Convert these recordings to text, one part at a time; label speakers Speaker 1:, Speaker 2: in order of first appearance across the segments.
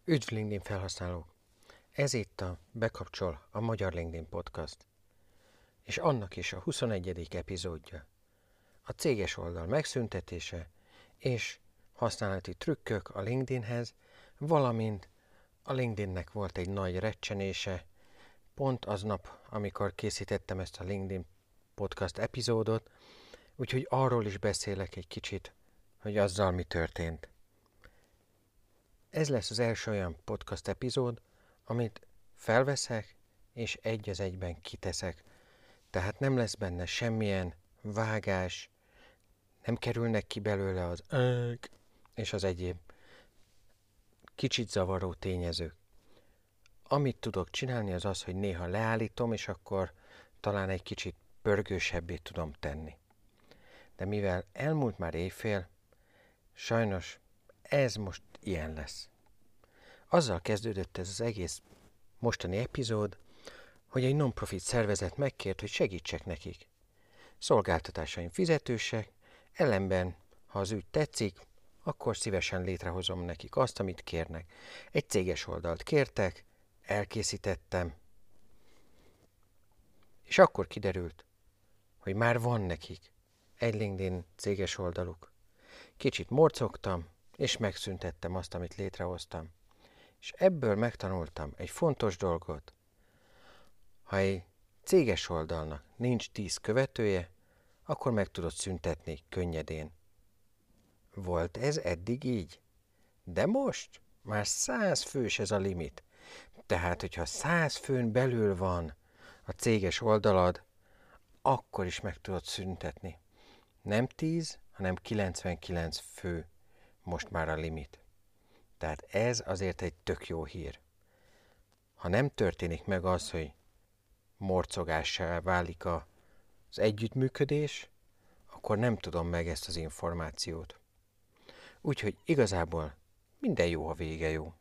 Speaker 1: Üdv LinkedIn felhasználók! Ez itt a Bekapcsol a Magyar LinkedIn Podcast, és annak is a 21. epizódja. A céges oldal megszüntetése és használati trükkök a LinkedInhez, valamint a LinkedInnek volt egy nagy recsenése, pont aznap, amikor készítettem ezt a LinkedIn Podcast epizódot, úgyhogy arról is beszélek egy kicsit, hogy azzal mi történt. Ez lesz az első olyan podcast epizód, amit felveszek, és egy az egyben kiteszek. Tehát nem lesz benne semmilyen vágás, nem kerülnek ki belőle az és az egyéb kicsit zavaró tényezők. Amit tudok csinálni, az az, hogy néha leállítom, és akkor talán egy kicsit pörgősebbé tudom tenni. De mivel elmúlt már éjfél, sajnos ez most ilyen lesz. Azzal kezdődött ez az egész mostani epizód, hogy egy non-profit szervezet megkért, hogy segítsek nekik. Szolgáltatásaim fizetősek, ellenben, ha az ügy tetszik, akkor szívesen létrehozom nekik azt, amit kérnek. Egy céges oldalt kértek, elkészítettem, és akkor kiderült, hogy már van nekik egy LinkedIn céges oldaluk. Kicsit morcogtam, és megszüntettem azt, amit létrehoztam. És ebből megtanultam egy fontos dolgot. Ha egy céges oldalnak nincs 10 követője, akkor meg tudod szüntetni könnyedén. Volt ez eddig így? De most már 100 fős ez a limit. Tehát, hogyha 100 főn belül van a céges oldalad, akkor is meg tudod szüntetni. Nem 10, hanem 99 fő most már a limit. Tehát ez azért egy tök jó hír. Ha nem történik meg az, hogy morcogássá válik az együttműködés, akkor nem tudom meg ezt az információt. Úgyhogy igazából minden jó, ha vége jó.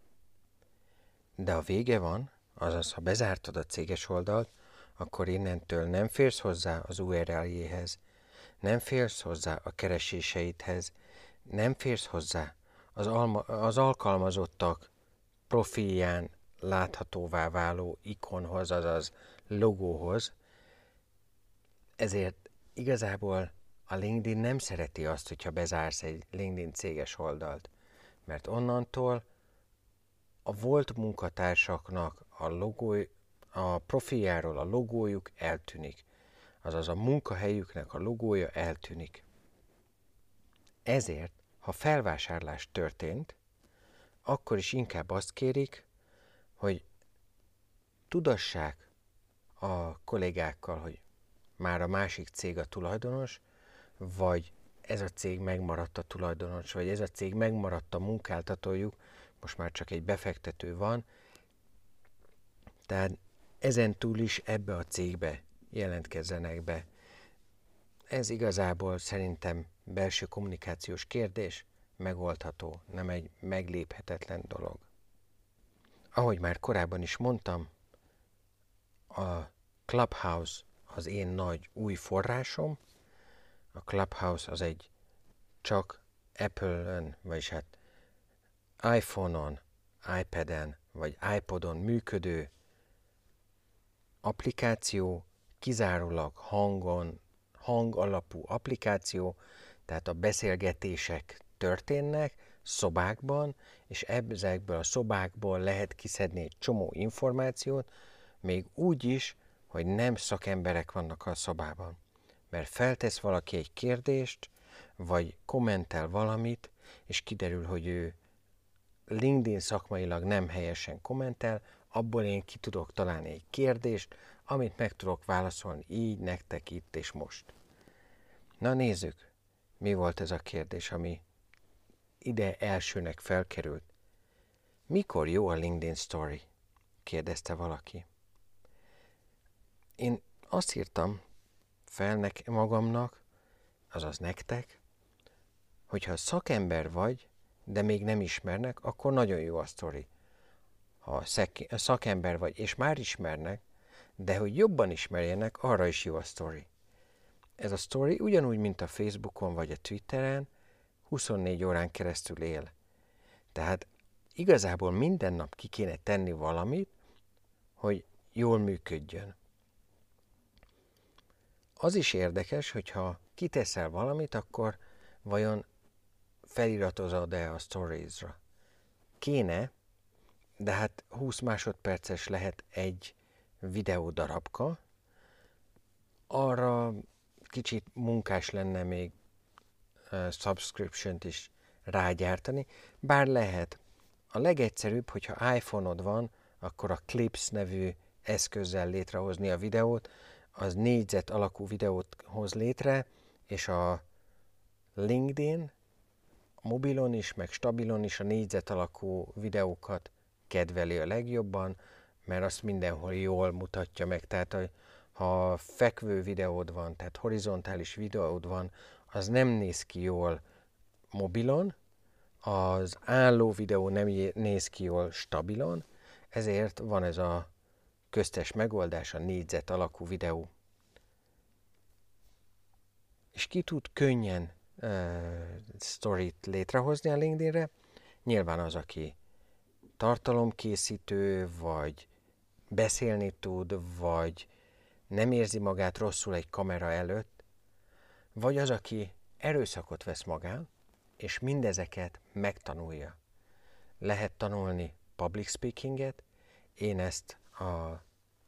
Speaker 1: De a vége van, azaz ha bezártad a céges oldalt, akkor innentől nem férsz hozzá az URL-jéhez, nem férsz hozzá a kereséseidhez, nem férsz hozzá az alkalmazottak profilján láthatóvá váló ikonhoz, azaz logóhoz. Ezért igazából a LinkedIn nem szereti azt, hogyha bezársz egy LinkedIn céges oldalt, mert onnantól a volt munkatársaknak a profiljáról a logójuk eltűnik, azaz a munkahelyüknek a logója eltűnik. Ezért, ha felvásárlás történt, akkor is inkább azt kérik, hogy tudassák a kollégákkal, hogy már a másik cég a tulajdonos, vagy ez a cég megmaradt a tulajdonos, vagy ez a cég megmaradt a munkáltatójuk, most már csak egy befektető van, tehát ezen túl is ebbe a cégbe jelentkezzenek be. Ez igazából szerintem belső kommunikációs kérdés, megoldható, nem egy megléphetetlen dolog. Ahogy már korábban is mondtam, a Clubhouse az én nagy új forrásom. A Clubhouse az egy csak Apple-ön, vagyis hát iPhone-on, iPad-en vagy iPod-on működő applikáció, kizárólag hang alapú applikáció, tehát a beszélgetések történnek szobákban, és ezekből a szobákból lehet kiszedni egy csomó információt, még úgy is, hogy nem szakemberek vannak a szobában. Mert feltesz valaki egy kérdést, vagy kommentel valamit, és kiderül, hogy ő LinkedIn szakmailag nem helyesen kommentel, abból én ki tudok találni egy kérdést, amit meg tudok válaszolni így nektek itt és most. Na nézzük, mi volt ez a kérdés, ami ide elsőnek felkerült. Mikor jó a LinkedIn Story? Kérdezte valaki. Én azt írtam fel magamnak, azaz nektek, hogyha szakember vagy, de még nem ismernek, akkor nagyon jó a sztori. Ha szakember vagy, és már ismernek, de hogy jobban ismerjenek, arra is jó a sztori. Ez a sztori ugyanúgy, mint a Facebookon vagy a Twitteren, 24 órán keresztül él. Tehát igazából minden nap ki kéne tenni valamit, hogy jól működjön. Az is érdekes, hogyha kiteszel valamit, akkor vajon feliratozod-e a Stories-ra? Kéne, de hát 20 másodperces lehet egy videó darabka, arra kicsit munkás lenne még subscription-t is rágyártani, bár lehet. A legegyszerűbb, hogyha iPhone-od van, akkor a Clips nevű eszközzel létrehozni a videót, az négyzet alakú videót hoz létre, és a LinkedIn a mobilon is, meg stabilon is a négyzet alakú videókat kedveli a legjobban, mert azt mindenhol jól mutatja meg. Tehát ha fekvő videód van, tehát horizontális videód van, az nem néz ki jól mobilon, az álló videó nem néz ki jól stabilon, ezért van ez a köztes megoldás, a négyzet alakú videó. És ki tud könnyen sztorit létrehozni a LinkedInre? Nyilván az, aki tartalomkészítő, vagy beszélni tud, vagy nem érzi magát rosszul egy kamera előtt, vagy az, aki erőszakot vesz magán, és mindezeket megtanulja. Lehet tanulni public speakinget, én ezt a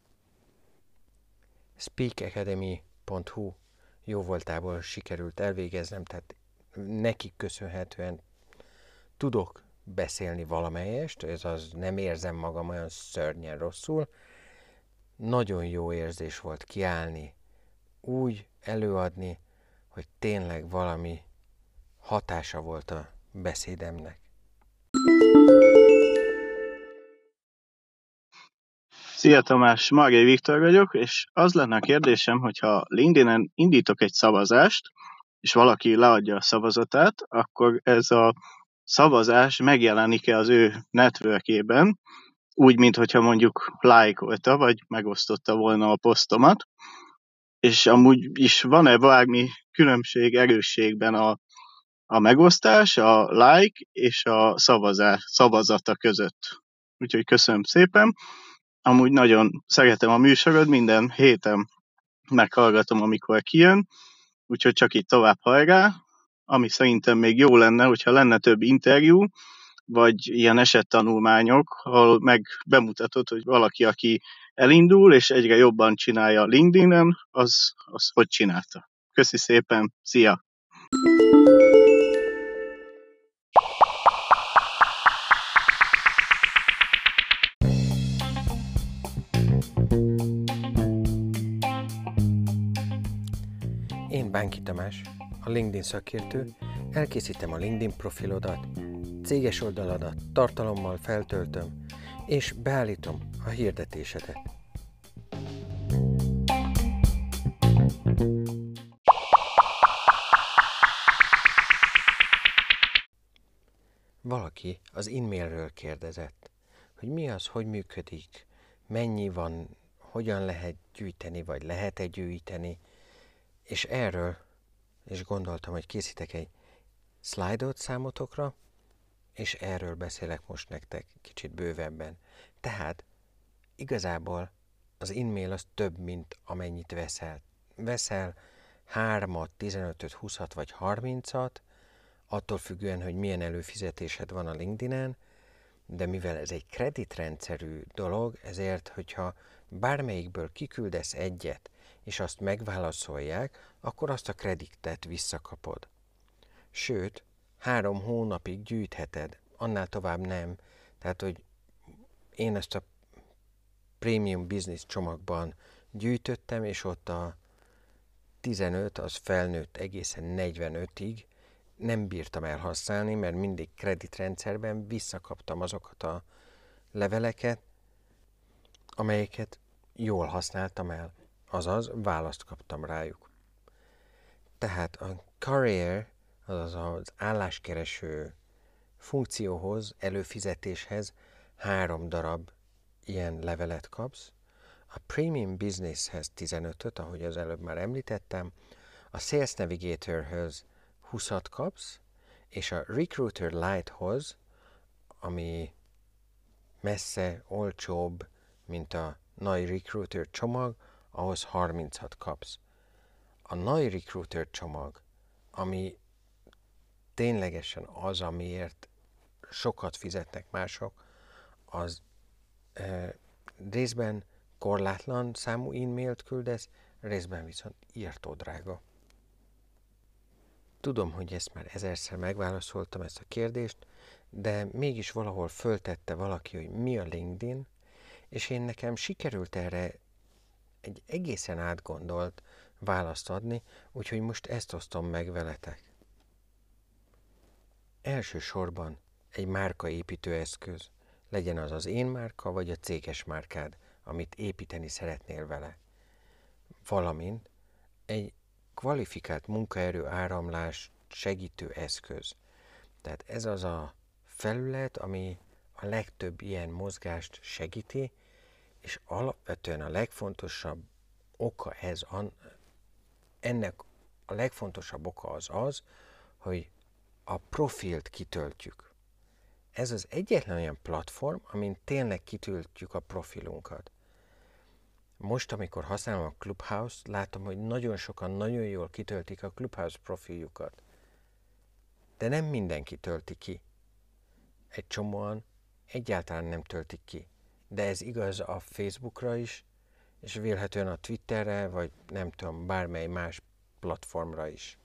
Speaker 1: speakacademy.hu jóvoltából sikerült elvégeznem, tehát nekik köszönhetően tudok beszélni valamelyest, ez az nem érzem magam olyan szörnyen rosszul. Nagyon jó érzés volt kiállni, úgy előadni, hogy tényleg valami hatása volt a beszédemnek.
Speaker 2: Szia Tamás, Margay Viktor vagyok, és az lenne a kérdésem, hogyha LinkedIn-en indítok egy szavazást, és valaki leadja a szavazatát, akkor ez a szavazás megjelenik-e az ő networkében, úgy, mintha mondjuk lájkolta, vagy megosztotta volna a posztomat, és amúgy is van-e bármi különbség erősségben a megosztás, a like és a szavazata között. Úgyhogy köszönöm szépen. Amúgy nagyon szeretem a műsorod, minden héten meghallgatom, amikor kijön, úgyhogy csak itt tovább hajrá. Ami szerintem még jó lenne, hogyha lenne több interjú, vagy ilyen esettanulmányok, ahol meg bemutatod, hogy valaki, aki elindul, és egyre jobban csinálja LinkedIn-en, az hogy csinálta. Köszi szépen, szia!
Speaker 1: Én Bánki Tamás, a LinkedIn szakértő, elkészítem a LinkedIn profilodat, céges oldaladat tartalommal feltöltöm, és beállítom a hirdetésedet. Valaki az e-mailről kérdezett, hogy mi az, hogy működik, mennyi van, hogyan lehet gyűjteni, vagy lehet-e gyűjteni, és erről is gondoltam, hogy készítek egy szlájdot számotokra, és erről beszélek most nektek kicsit bővebben. Tehát igazából az e-mail az több, mint amennyit veszel. Veszel 3-at, 15-öt, 20-at vagy 30-at, attól függően, hogy milyen előfizetésed van a LinkedIn-en, de mivel ez egy kreditrendszerű dolog, ezért, hogyha bármelyikből kiküldesz egyet, és azt megválaszolják, akkor azt a kreditet visszakapod. Sőt, 3 hónapig gyűjtheted, annál tovább nem. Tehát, hogy én ezt a Premium Business csomagban gyűjtöttem, és ott a 15, az felnőtt egészen 45-ig, nem bírtam elhasználni, mert mindig kreditrendszerben visszakaptam azokat a leveleket, amelyeket jól használtam el, azaz választ kaptam rájuk. Tehát a career, azaz az álláskereső funkcióhoz, előfizetéshez 3 darab ilyen levelet kapsz, a Premium Businesshez 15-öt, ahogy az előbb már említettem, a Sales Navigatorhöz 20-at kapsz, és a Recruiter Lite-hoz, ami messze olcsóbb, mint a nagy Recruiter csomag, ahhoz 36 kapsz. A nagy Recruiter csomag, ami ténylegesen az, amiért sokat fizetnek mások, az részben korlátlan számú e-mailt küldesz, részben viszont írtó drága. Tudom, hogy ezt már ezerszer megválaszoltam ezt a kérdést, de mégis valahol föltette valaki, hogy mi a LinkedIn, és nekem sikerült erre egy egészen átgondolt választ adni, úgyhogy most ezt osztom meg veletek. Elsősorban egy márkaépítő eszköz, legyen az az én márka, vagy a céges márkád, amit építeni szeretnél vele. Valamint egy kvalifikált munkaerő áramlás segítő eszköz. Tehát ez az a felület, ami a legtöbb ilyen mozgást segíti, és alapvetően a legfontosabb oka ennek a legfontosabb oka az, hogy a profilt kitöltjük. Ez az egyetlen olyan platform, amin tényleg kitöltjük a profilunkat. Most, amikor használom a Clubhouse-t, látom, hogy nagyon sokan nagyon jól kitöltik a Clubhouse profiljukat. De nem mindenki tölti ki. Egy csomóan egyáltalán nem töltik ki. De ez igaz a Facebookra is, és vélhetően a Twitterre, vagy nem tudom, bármely más platformra is.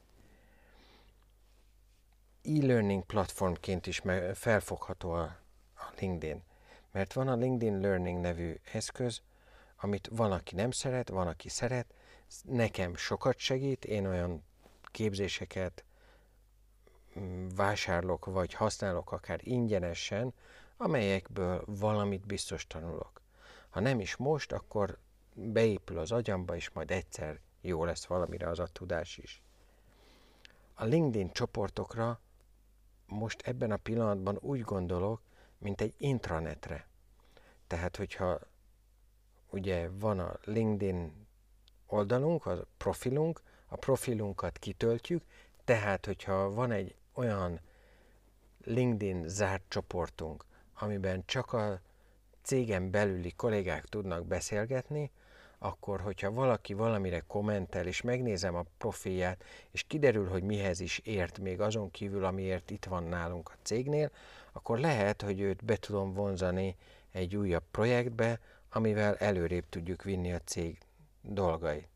Speaker 1: E-learning platformként is felfogható a LinkedIn. Mert van a LinkedIn Learning nevű eszköz, amit van, aki nem szeret, van, aki szeret. Nekem sokat segít, én olyan képzéseket vásárolok, vagy használok akár ingyenesen, amelyekből valamit biztos tanulok. Ha nem is most, akkor beépül az agyamba, és majd egyszer jó lesz valamire az a tudás is. A LinkedIn csoportokra most ebben a pillanatban úgy gondolok, mint egy intranetre. Tehát, hogyha ugye van a LinkedIn oldalunk, a profilunk, a profilunkat kitöltjük, tehát, hogyha van egy olyan LinkedIn zárt csoportunk, amiben csak a cégen belüli kollégák tudnak beszélgetni, akkor, hogyha valaki valamire kommentel, és megnézem a profilját, és kiderül, hogy mihez is ért még azon kívül, amiért itt van nálunk a cégnél, akkor lehet, hogy őt be tudom vonzani egy újabb projektbe, amivel előrébb tudjuk vinni a cég dolgait.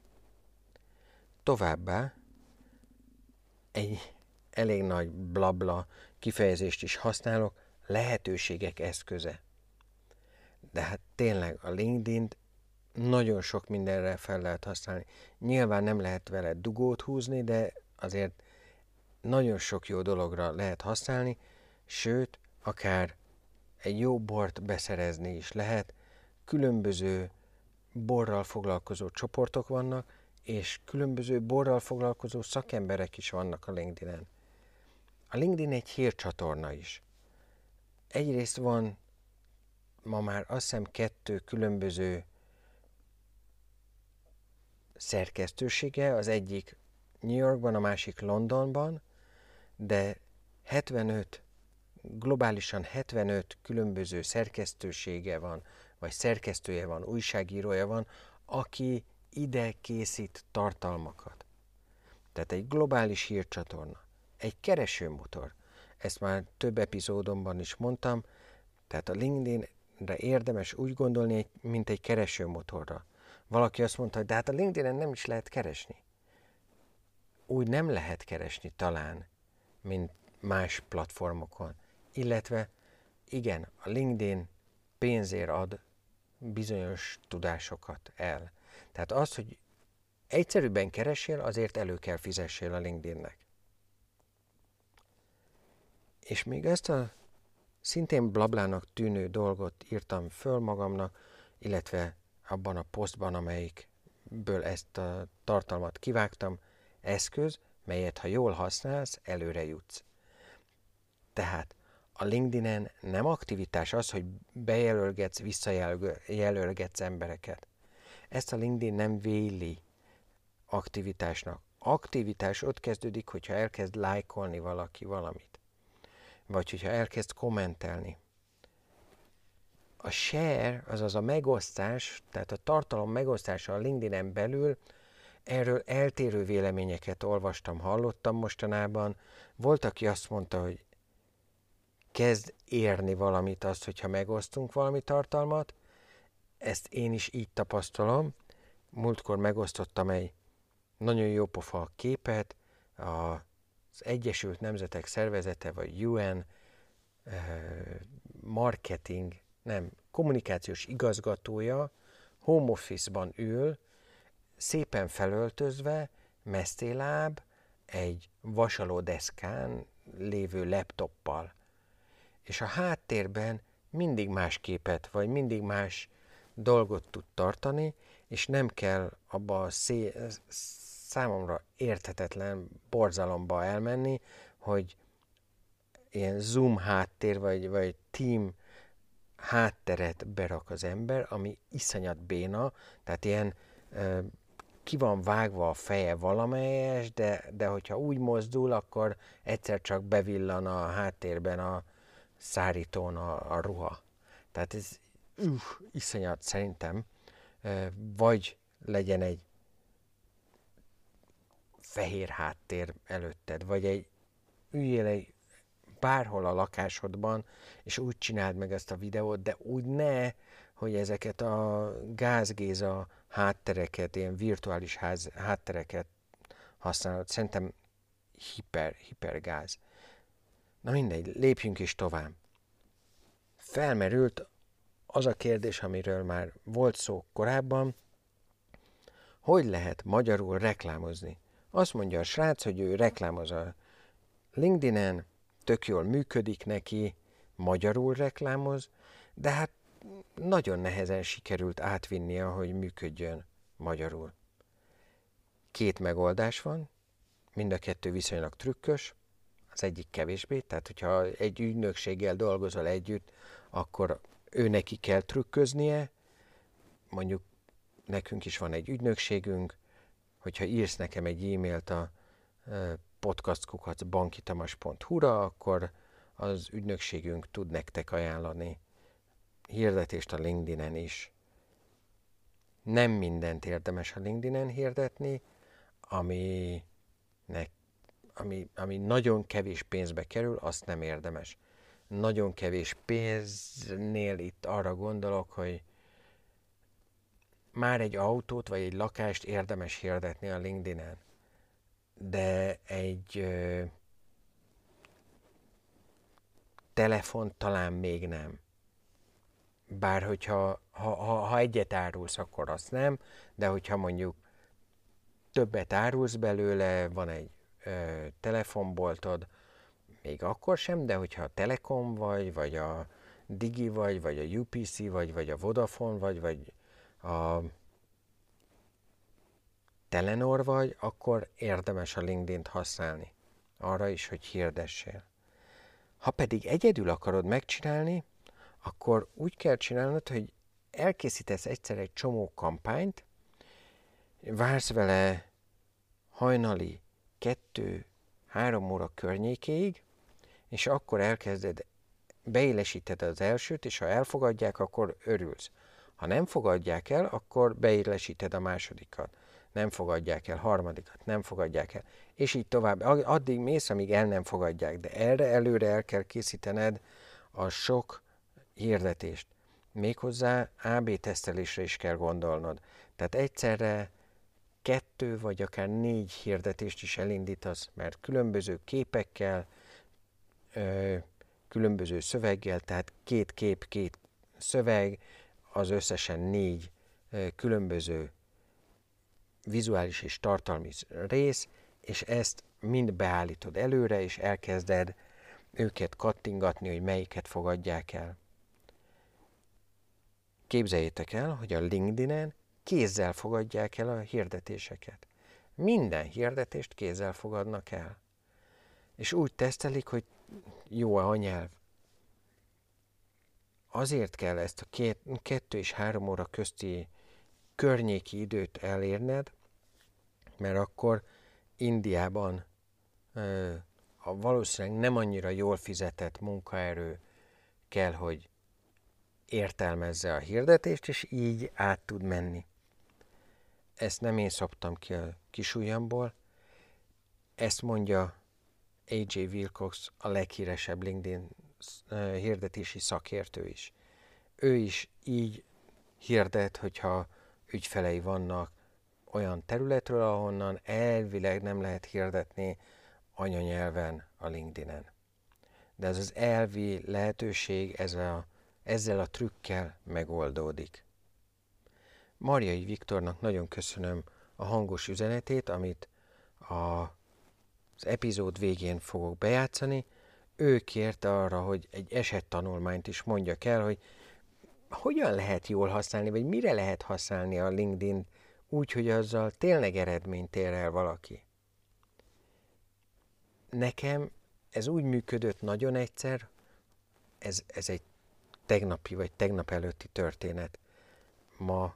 Speaker 1: Továbbá egy elég nagy blabla kifejezést is használok, lehetőségek eszköze. De hát tényleg a LinkedIn-t nagyon sok mindenre fel lehet használni. Nyilván nem lehet vele dugót húzni, de azért nagyon sok jó dologra lehet használni, sőt, akár egy jó bort beszerezni is lehet. Különböző borral foglalkozó csoportok vannak, és különböző borral foglalkozó szakemberek is vannak a LinkedIn-en. A LinkedIn egy hírcsatorna is. Egyrészt van ma már azt hiszem 2 különböző szerkesztősége, az egyik New Yorkban, a másik Londonban, de globálisan 75 különböző szerkesztősége van, vagy szerkesztője van, újságírója van, aki ide készít tartalmakat. Tehát egy globális hírcsatorna, egy keresőmotor. Ezt már több epizódomban is mondtam, tehát a LinkedIn-re érdemes úgy gondolni, mint egy keresőmotorra. Valaki azt mondta, hogy de hát a LinkedIn-en nem is lehet keresni. Úgy nem lehet keresni talán, mint más platformokon. Illetve igen, a LinkedIn pénzért ad bizonyos tudásokat el. Tehát az, hogy egyszerűbben keresél, azért elő kell fizessél a LinkedInnek. És még ezt a szintén blablának tűnő dolgot írtam föl magamnak, illetve abban a posztban, amelyikből ezt a tartalmat kivágtam, eszköz, melyet ha jól használsz, előre jutsz. Tehát a LinkedIn-en nem aktivitás az, hogy bejelölgetsz, visszajelölgetsz embereket. Ezt a LinkedIn nem véli aktivitásnak. Aktivitás ott kezdődik, hogyha elkezd lájkolni valaki valamit. Vagy hogyha elkezd kommentelni. A share, azaz a megosztás, tehát a tartalom megosztása a LinkedIn-en belül, erről eltérő véleményeket olvastam, hallottam mostanában. Volt, aki azt mondta, hogy kezd érni valamit azt, hogyha megosztunk valami tartalmat. Ezt én is így tapasztalom. Múltkor megosztottam egy nagyon jó pofa képet, az Egyesült Nemzetek Szervezete, vagy UN kommunikációs igazgatója home office-ban ül, szépen felöltözve, mesztéláb, egy vasalódeszkán lévő laptoppal. És a háttérben mindig más képet, vagy mindig más dolgot tud tartani, és nem kell abba a számomra érthetetlen borzalomba elmenni, hogy ilyen Zoom háttér, vagy Team hátteret berak az ember, ami iszonyat béna, tehát ilyen ki van vágva a feje valamelyes, de hogyha úgy mozdul, akkor egyszer csak bevillan a háttérben a szárítón a ruha. Tehát ez iszonyat szerintem, vagy legyen egy fehér háttér előtted, vagy üljél egy bárhol a lakásodban, és úgy csináld meg ezt a videót, de úgy ne, hogy ezeket a gázgéza háttereket, ilyen virtuális háttereket használod. Szerintem hipergáz. Na mindegy, lépjünk is tovább. Felmerült az a kérdés, amiről már volt szó korábban, hogy lehet magyarul reklámozni. Azt mondja a srác, hogy ő reklámoz a LinkedIn-en, tök jól működik neki, magyarul reklámoz, de hát nagyon nehezen sikerült átvinnie, hogy működjön magyarul. Két megoldás van, mind a kettő viszonylag trükkös, az egyik kevésbé, tehát hogyha egy ügynökséggel dolgozol együtt, akkor ő neki kell trükköznie, mondjuk nekünk is van egy ügynökségünk, hogyha írsz nekem egy e-mailt a podcast@bankitamas.hu-ra, akkor az ügynökségünk tud nektek ajánlani hirdetést a LinkedIn-en is. Nem mindent érdemes a LinkedIn-en hirdetni, ami nagyon kevés pénzbe kerül, azt nem érdemes. Nagyon kevés pénznél itt arra gondolok, hogy már egy autót vagy egy lakást érdemes hirdetni a LinkedIn-en, de egy telefont talán még nem. Bár hogyha ha egyet árulsz, akkor azt nem, de hogyha mondjuk többet árulsz belőle, van egy telefonboltod, még akkor sem, de hogyha a Telekom vagy a Digi vagy a UPC vagy a Vodafone vagy a Telenor vagy, akkor érdemes a LinkedIn-t használni. Arra is, hogy hirdessél. Ha pedig egyedül akarod megcsinálni, akkor úgy kell csinálnod, hogy elkészítesz egyszer egy csomó kampányt, vársz vele hajnali 2-3 óra környékéig, és akkor elkezded, beélesíted az elsőt, és ha elfogadják, akkor örülsz. Ha nem fogadják el, akkor beélesíted a másodikat. Nem fogadják el, harmadikat, nem fogadják el. És így tovább. Addig mész, amíg el nem fogadják. De erre előre el kell készítened a sok hirdetést. Méghozzá AB tesztelésre is kell gondolnod. Tehát egyszerre 2 vagy akár 4 hirdetést is elindítasz, mert különböző képekkel, különböző szöveggel, tehát 2 kép, 2 szöveg, az összesen 4 különböző vizuális és tartalmi rész, és ezt mind beállítod előre, és elkezded őket kattingatni, hogy melyiket fogadják el. Képzeljétek el, hogy a LinkedIn-en kézzel fogadják el a hirdetéseket. Minden hirdetést kézzel fogadnak el. És úgy tesztelik, hogy jó-e a nyelv. Azért kell ezt a 2 és 3 óra közti környéki időt elérned, mert akkor Indiában a valószínűleg nem annyira jól fizetett munkaerő kell, hogy értelmezze a hirdetést, és így át tud menni. Ezt nem én szoptam ki a kisujjamból, ezt mondja A.J. Wilcox, a leghíresebb LinkedIn hirdetési szakértő is. Ő is így hirdet, hogyha ügyfelei vannak olyan területről, ahonnan elvileg nem lehet hirdetni anyanyelven a LinkedIn-en. De ez az elvi lehetőség ezzel a trükkel megoldódik. Marjai Viktornak nagyon köszönöm a hangos üzenetét, amit az epizód végén fogok bejátszani. Ő kérte arra, hogy egy esettanulmányt is mondjak el, hogy hogyan lehet jól használni, vagy mire lehet használni a LinkedIn úgy, hogy azzal tényleg eredményt ér el valaki. Nekem ez úgy működött nagyon egyszer, ez egy tegnapi vagy tegnap előtti történet. Ma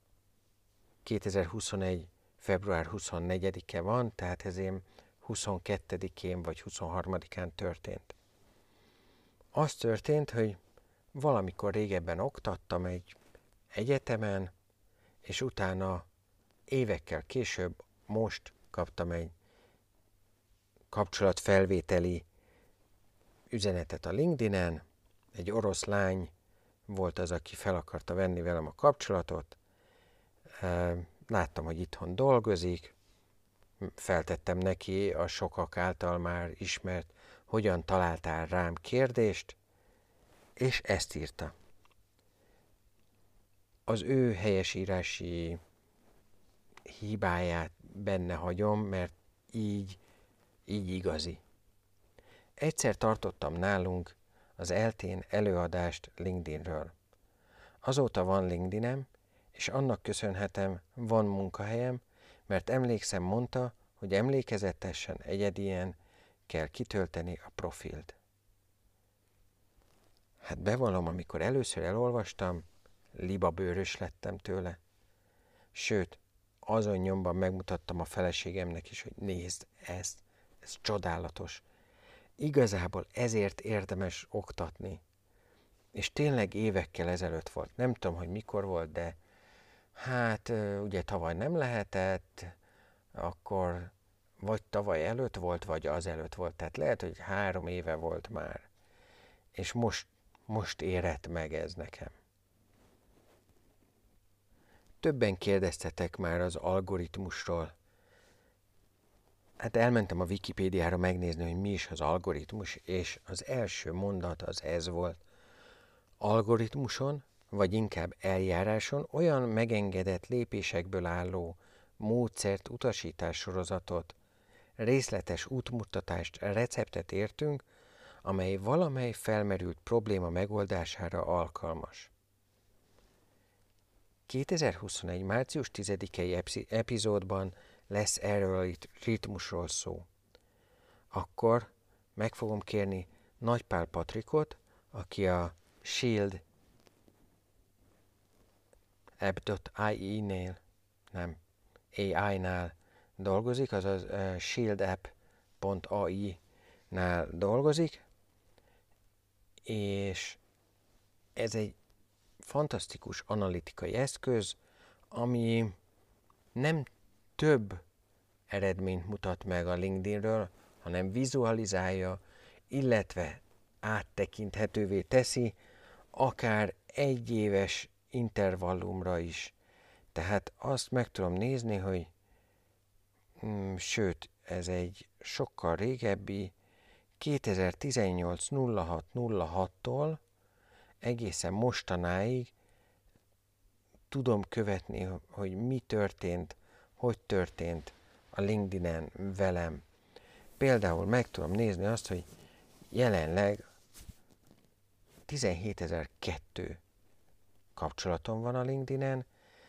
Speaker 1: 2021. február 24-e van, tehát ez én 22-én vagy 23-án történt. Az történt, hogy valamikor régebben oktattam egy egyetemen, és utána évekkel később most kaptam egy kapcsolatfelvételi üzenetet a LinkedIn-en. Egy orosz lány volt az, aki fel akarta venni velem a kapcsolatot. Láttam, hogy itthon dolgozik, feltettem neki a sokak által már ismert hogyan találtál rám kérdést, és ezt írta. Az ő helyesírási hibáját benne hagyom, mert így igazi. Egyszer tartottam nálunk az eltén előadást LinkedInről. Azóta van LinkedInem, és annak köszönhetem, van munkahelyem, mert emlékszem, mondta, hogy emlékezetesen egyedien kell kitölteni a profilt. Hát bevallom, amikor először elolvastam, libabőrös lettem tőle. Sőt, azon nyomban megmutattam a feleségemnek is, hogy nézd ezt, ez csodálatos. Igazából ezért érdemes oktatni. És tényleg évekkel ezelőtt volt. Nem tudom, hogy mikor volt, de hát ugye tavaly nem lehetett, akkor vagy tavaly előtt volt, vagy az előtt volt. Tehát lehet, hogy 3 éve volt már. És most érett meg ez nekem. Többen kérdeztetek már az algoritmusról. Hát elmentem a Wikipédiára megnézni, hogy mi is az algoritmus, és az első mondat az ez volt. Algoritmuson, vagy inkább eljáráson olyan megengedett lépésekből álló módszert, utasítássorozatot, részletes útmutatást, receptet értünk, amely valamely felmerült probléma megoldására alkalmas. 2021. március 10-i epizódban lesz erről a ritmusról szó. Akkor meg fogom kérni Nagypál Patrikot, aki a Shield AI-nál dolgozik, azaz shieldapp.ai-nál dolgozik, és ez egy fantasztikus analitikai eszköz, ami nem több eredményt mutat meg a LinkedInről, hanem vizualizálja, illetve áttekinthetővé teszi, akár 1 éves intervallumra is. Tehát azt meg tudom nézni, hogy sőt, ez egy sokkal régebbi, 2018-06-06-tól egészen mostanáig tudom követni, hogy mi történt, hogy történt a LinkedIn-en velem. Például meg tudom nézni azt, hogy jelenleg 17.002 kapcsolatom van a LinkedIn-en,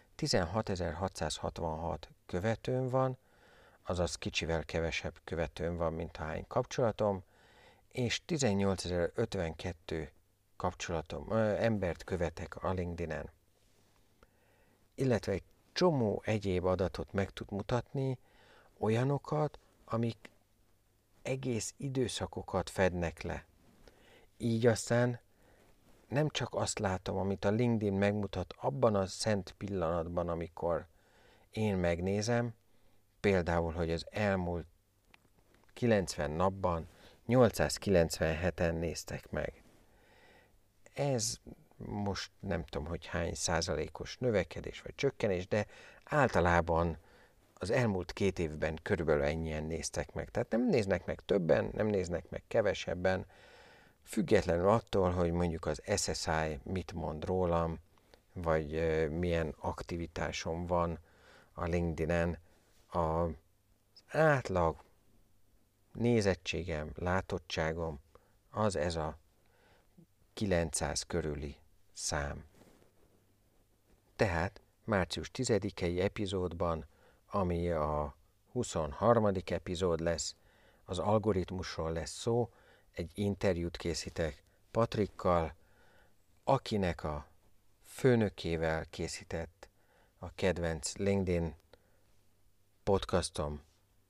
Speaker 1: 16.666 követőm van, azaz kicsivel kevesebb követőm van, mint ahány kapcsolatom, és 18.052 embert követek a LinkedIn-en. Illetve egy csomó egyéb adatot meg tud mutatni, olyanokat, amik egész időszakokat fednek le. Így aztán nem csak azt látom, amit a LinkedIn megmutat abban a szent pillanatban, amikor én megnézem, például, hogy az elmúlt 90 napban 897-en néztek meg. Ez most nem tudom, hogy hány százalékos növekedés vagy csökkenés, de általában az elmúlt 2 évben körülbelül ennyien néztek meg. Tehát nem néznek meg többen, nem néznek meg kevesebben, függetlenül attól, hogy mondjuk az SSI mit mond rólam, vagy milyen aktivitásom van a LinkedIn-en, az átlag nézettségem, látottságom az ez a 900 körüli szám. Tehát március 10-i epizódban, ami a 23. epizód lesz, az algoritmusról lesz szó, egy interjút készítek Patrikkal, akinek a főnökével készített a kedvenc LinkedIn podcastom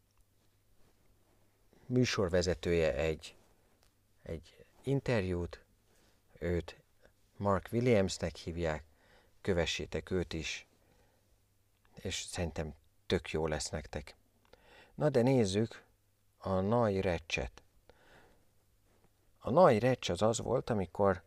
Speaker 1: műsorvezetője egy interjút, őt Mark Williamsnek hívják, kövessétek őt is, és szerintem tök jó lesz nektek. Na de nézzük a nagy recset. A nagy recs az volt, amikor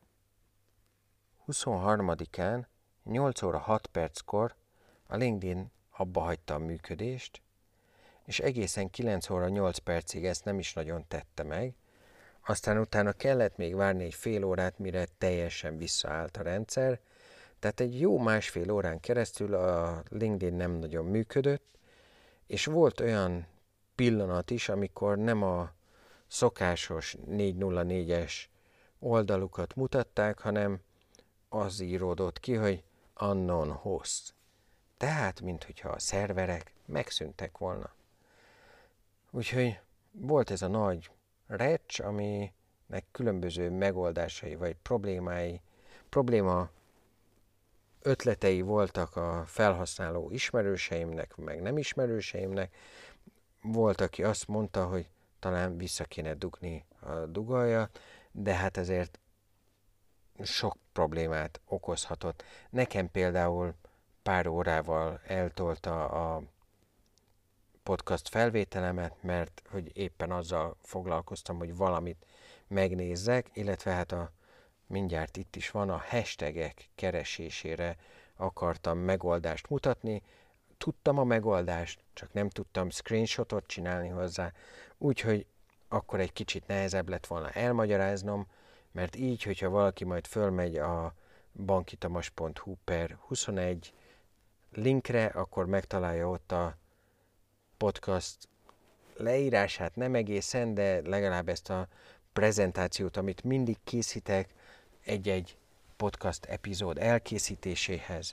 Speaker 1: 23-án 8 óra 6 perckor a LinkedIn abba hagyta a működést, és egészen 9 óra 8 percig ezt nem is nagyon tette meg, aztán utána kellett még várni egy fél órát, mire teljesen visszaállt a rendszer, tehát egy jó másfél órán keresztül a LinkedIn nem nagyon működött, és volt olyan pillanat is, amikor nem a szokásos 404-es oldalukat mutatták, hanem az íródott ki, hogy unknown host. Tehát, minthogyha a szerverek megszűntek volna. Úgyhogy volt ez a nagy recs, aminek különböző megoldásai vagy probléma ötletei voltak a felhasználó ismerőseimnek, meg nem ismerőseimnek. Volt, aki azt mondta, hogy talán vissza kéne dugni a dugaljat, de hát ezért sok problémát okozhatott. Nekem például pár órával eltolta a podcast felvételemet, mert hogy éppen azzal foglalkoztam, hogy valamit megnézzek, illetve hát mindjárt itt is van, a hashtagek keresésére akartam megoldást mutatni. Tudtam a megoldást, csak nem tudtam screenshotot csinálni hozzá, úgyhogy akkor egy kicsit nehezebb lett volna elmagyaráznom, mert így, hogyha valaki majd fölmegy a bankitamas.hu/21 linkre, akkor megtalálja ott a podcast leírását, nem egészen, de legalább ezt a prezentációt, amit mindig készítek egy-egy podcast epizód elkészítéséhez.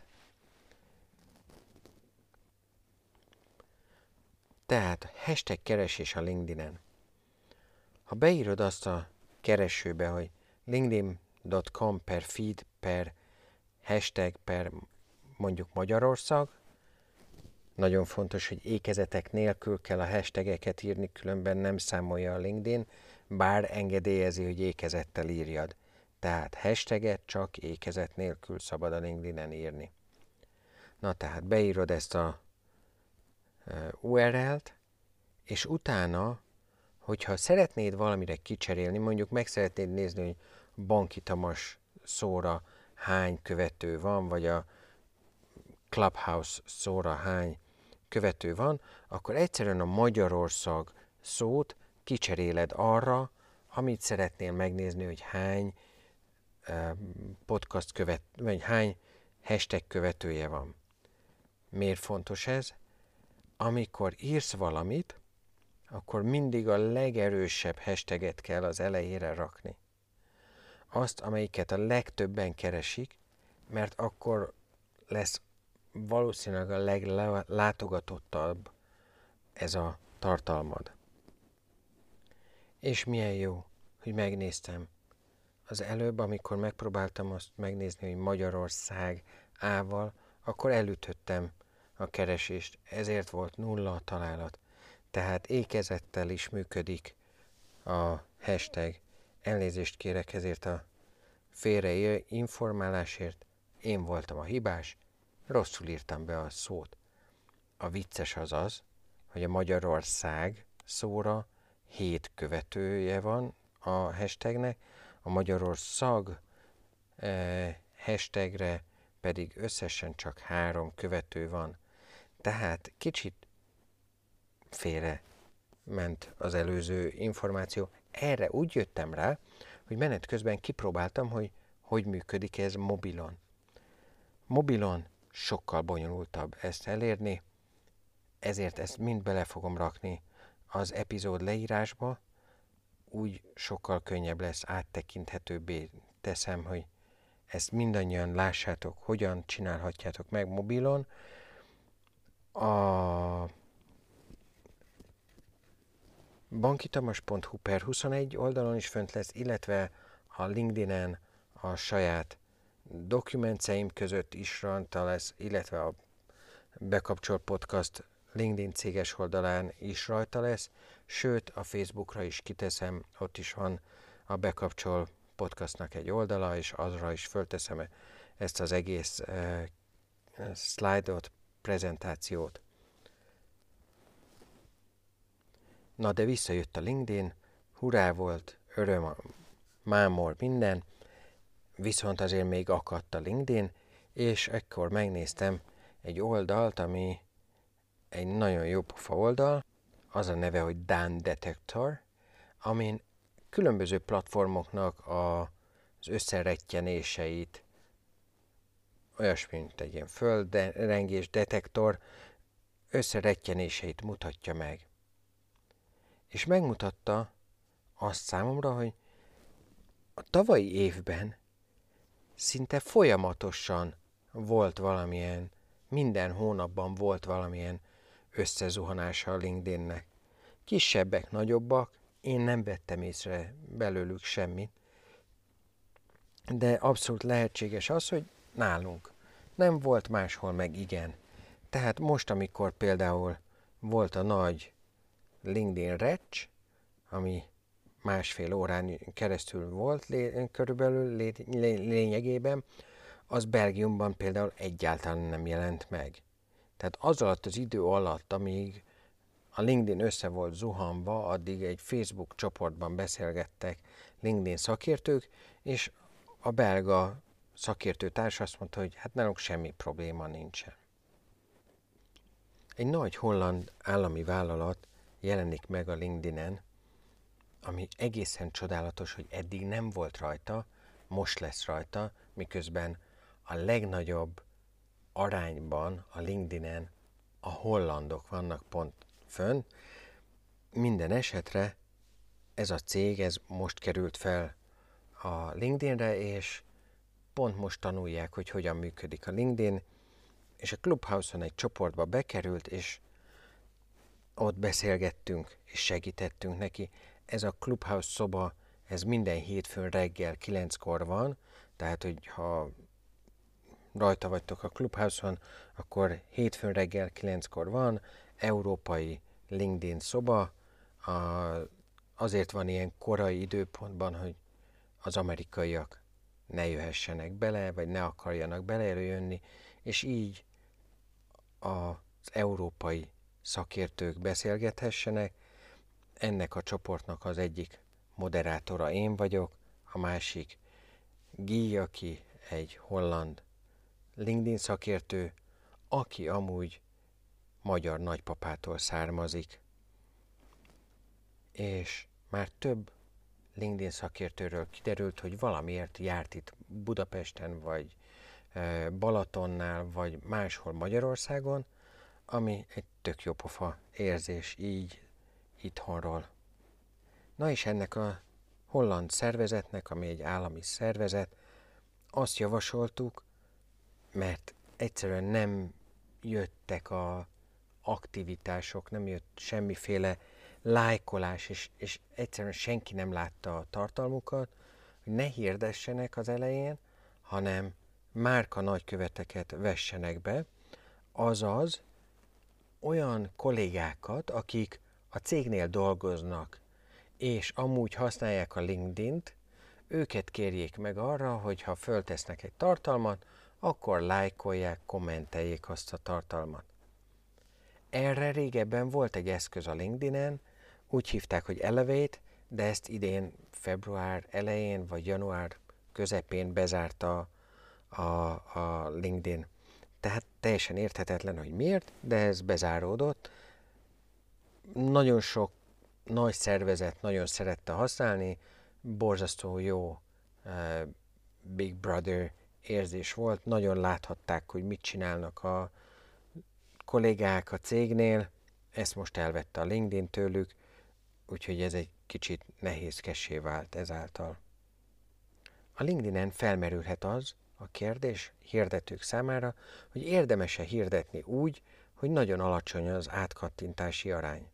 Speaker 1: Tehát hashtag keresés a LinkedIn-en. Ha beírod azt a keresőbe, hogy linkedin.com/feed/hashtag mondjuk Magyarország, nagyon fontos, hogy ékezetek nélkül kell a hashtageket írni, különben nem számolja a LinkedIn, bár engedélyezi, hogy ékezettel írjad. Tehát hashtaget csak ékezet nélkül szabad a LinkedIn-en írni. Na tehát beírod ezt a URL-t, és utána, hogyha szeretnéd valamire kicserélni, mondjuk meg szeretnéd nézni, hogy Banki Tamas szóra hány követő van, vagy a Clubhouse szóra hány követő van, akkor egyszerűen a Magyarország szót kicseréled arra, amit szeretnél megnézni, hogy hány podcast vagy hány hashtag követője van. Miért fontos ez? Amikor írsz valamit, akkor mindig a legerősebb hashtaget kell az elejére rakni. Azt, amelyiket a legtöbben keresik, mert akkor lesz valószínűleg a leglátogatottabb ez a tartalmad. És milyen jó, hogy megnéztem. Az előbb, amikor megpróbáltam azt megnézni, hogy Magyarország ával, akkor elütöttem a keresést, ezért volt 0 a találat. Tehát ékezettel is működik a hashtag. Elnézést kérek ezért a félreinformálásért, én voltam a hibás, rosszul írtam be a szót. A vicces az, hogy a Magyarország szóra 7 követője van a hashtagnek, a Magyarország hashtagre pedig összesen csak 3 követő van. Tehát kicsit félre ment az előző információ. Erre úgy jöttem rá, hogy menet közben kipróbáltam, hogy működik ez mobilon. Mobilon sokkal bonyolultabb ezt elérni, ezért ezt mind bele fogom rakni az epizód leírásba, úgy sokkal könnyebb lesz, áttekinthetőbbé teszem, hogy ezt mindannyian lássátok, hogyan csinálhatjátok meg mobilon. A bankitamas.hu/21 oldalon is fönt lesz, illetve a LinkedIn-en a saját dokumenceim között is rajta lesz, illetve a Bekapcsol Podcast LinkedIn céges oldalán is rajta lesz, sőt a Facebookra is kiteszem, ott is van a Bekapcsol Podcastnak egy oldala, és azra is fölteszem ezt az egész slide-ot, prezentációt. Na de visszajött a LinkedIn, hurrá volt, öröm, mámor, minden, viszont azért még akadt a LinkedIn, és ekkor megnéztem egy oldalt, ami egy nagyon jó pofa oldal, az a neve, hogy Dan Detector, amin különböző platformoknak az összerettyenéseit, olyasmi, mint egy ilyen földrengés detektor, összerettyenéseit mutatja meg. És megmutatta azt számomra, hogy a tavalyi évben szinte folyamatosan volt valamilyen, minden hónapban volt valamilyen összezuhanása a LinkedInnek. Kisebbek, nagyobbak, én nem vettem észre belőlük semmit, de abszolút lehetséges az, hogy nálunk nem volt, máshol meg igen. Tehát most, amikor például volt a nagy LinkedIn Recs, ami másfél órán keresztül volt körülbelül lényegében, az Belgiumban például egyáltalán nem jelent meg. Tehát az alatt az idő alatt, amíg a LinkedIn össze volt zuhanva, addig egy Facebook csoportban beszélgettek LinkedIn szakértők, és a belga szakértőtárs azt mondta, hogy hát nálunk semmi probléma nincsen. Egy nagy holland állami vállalat jelenik meg a LinkedIn-en, ami egészen csodálatos, hogy eddig nem volt rajta, most lesz rajta, miközben a legnagyobb arányban a LinkedIn-en a hollandok vannak pont fönn. Minden esetre ez a cég, ez most került fel a LinkedIn-re, és pont most tanulják, hogy hogyan működik a LinkedIn, és a Clubhouse-on egy csoportba bekerült, és ott beszélgettünk, és segítettünk neki. Ez a Clubhouse szoba, ez minden hétfőn reggel 9-kor van, tehát, hogy ha rajta vagytok a Clubhouse-on, akkor hétfőn reggel 9-kor van, európai LinkedIn szoba, azért van ilyen korai időpontban, hogy az amerikaiak ne jöhessenek bele, vagy ne akarjanak belejönni, és így az európai szakértők beszélgethessenek. Ennek a csoportnak az egyik moderátora én vagyok, a másik Guy, aki egy holland LinkedIn szakértő, aki amúgy magyar nagypapától származik. És már több LinkedIn szakértőről kiderült, hogy valamiért járt itt Budapesten, vagy Balatonnál, vagy máshol Magyarországon, ami egy tök jó pofa érzés így itthonról. Na és ennek a holland szervezetnek, ami egy állami szervezet, azt javasoltuk, mert egyszerűen nem jöttek a aktivitások, nem jött semmiféle lájkolás, és egyszerűen senki nem látta a tartalmukat, hogy ne hirdessenek az elején, hanem márka nagyköveteket vessenek be, azaz olyan kollégákat, akik a cégnél dolgoznak, és amúgy használják a LinkedIn-t, őket kérjék meg arra, hogy ha föltesznek egy tartalmat, akkor lájkolják, kommenteljék azt a tartalmat. Erre régebben volt egy eszköz a LinkedIn-en, úgy hívták, hogy Elevate, de ezt idén február elején vagy január közepén bezárta a LinkedIn. Tehát teljesen érthetetlen, hogy miért, de ez bezáródott. Nagyon sok nagy szervezet nagyon szerette használni, borzasztó jó Big Brother érzés volt, nagyon láthatták, hogy mit csinálnak a kollégák a cégnél, ezt most elvette a LinkedIn tőlük, úgyhogy ez egy kicsit nehézkessé vált ezáltal. A LinkedIn-en felmerülhet az a kérdés hirdetők számára, hogy érdemes-e hirdetni úgy, hogy nagyon alacsony az átkattintási arány.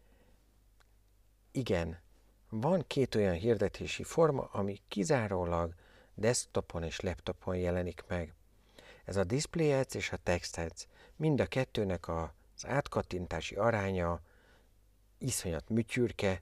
Speaker 1: Igen, van két olyan hirdetési forma, ami kizárólag desktopon és laptopon jelenik meg. Ez a Display Ads és a Text Ads. Mind a kettőnek az átkattintási aránya iszonyat mütyürke,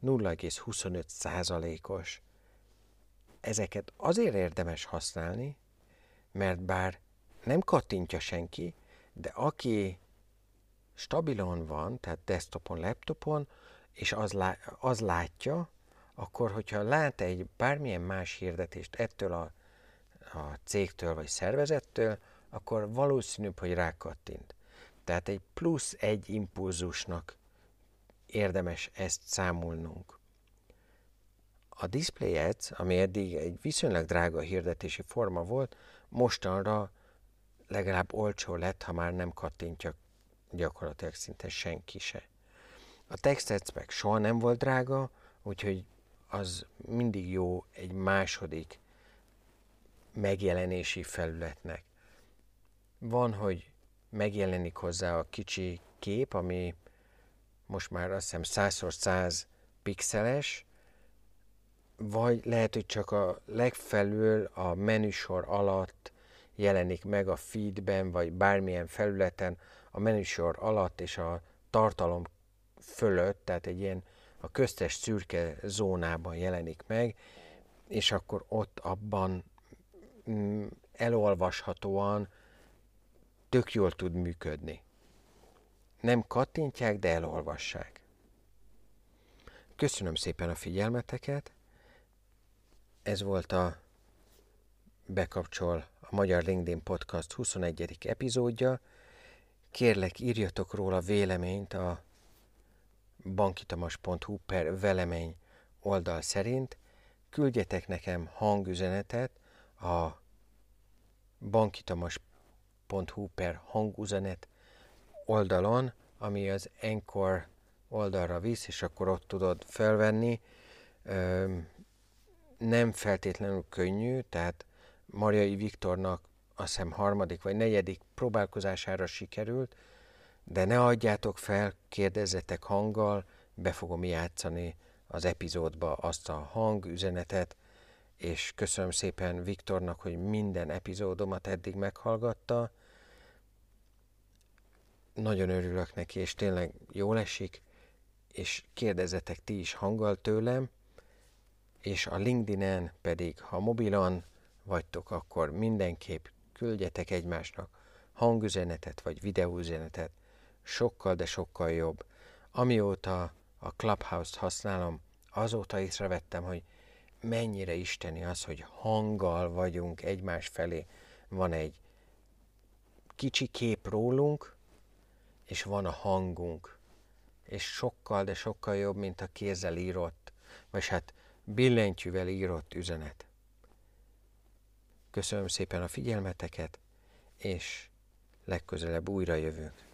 Speaker 1: 0,25%-os. Ezeket azért érdemes használni, mert bár nem kattintja senki, de aki stabilon van, tehát desktopon, laptopon, és az látja, akkor, hogyha lát egy bármilyen más hirdetést ettől a cégtől vagy szervezettől, akkor valószínűbb, hogy rákattint. Tehát egy plusz egy impulzusnak érdemes ezt számolnunk. A Display Ads, ami eddig egy viszonylag drága hirdetési forma volt, mostanra legalább olcsó lett, ha már nem kattintja gyakorlatilag szinte senki se. A Text Ads meg soha nem volt drága, úgyhogy az mindig jó egy második megjelenési felületnek. Van, hogy megjelenik hozzá a kicsi kép, ami most már azt hiszem 100x100 pixeles, vagy lehet, hogy csak a legfelül a menüsor alatt jelenik meg a feedben, vagy bármilyen felületen a menüsor alatt és a tartalom fölött, tehát egy ilyen a köztes szürke zónában jelenik meg, és akkor ott abban elolvashatóan tök jól tud működni. Nem kattintják, de elolvassák. Köszönöm szépen a figyelmeteket. Ez volt a Bekapcsol a Magyar LinkedIn Podcast 21. epizódja. Kérlek, írjatok róla véleményt a bankitamas.hu/velemény oldal szerint. Küldjetek nekem hangüzenetet a bankitamas.hu/hangüzenet oldalon, ami az Anchor oldalra visz, és akkor ott tudod felvenni. Nem feltétlenül könnyű, tehát Marjai Viktornak azt hiszem 3. vagy 4. próbálkozására sikerült, de ne adjátok fel, kérdezzetek hanggal, be fogom játszani az epizódba azt a hangüzenetet, és köszönöm szépen Viktornak, hogy minden epizódomat eddig meghallgatta. Nagyon örülök neki, és tényleg jól esik, és kérdezzetek ti is hanggal tőlem, és a LinkedIn-en pedig, ha mobilon vagytok, akkor mindenképp küldjetek egymásnak hangüzenetet vagy videóüzenetet, sokkal, de sokkal jobb. Amióta a Clubhouse-t használom, azóta észrevettem, hogy mennyire isteni az, hogy hanggal vagyunk egymás felé. Van egy kicsi kép rólunk, és van a hangunk. És sokkal, de sokkal jobb, mint a kézzel írott, vagy hát billentyűvel írott üzenet. Köszönöm szépen a figyelmeteket, és legközelebb újra jövök.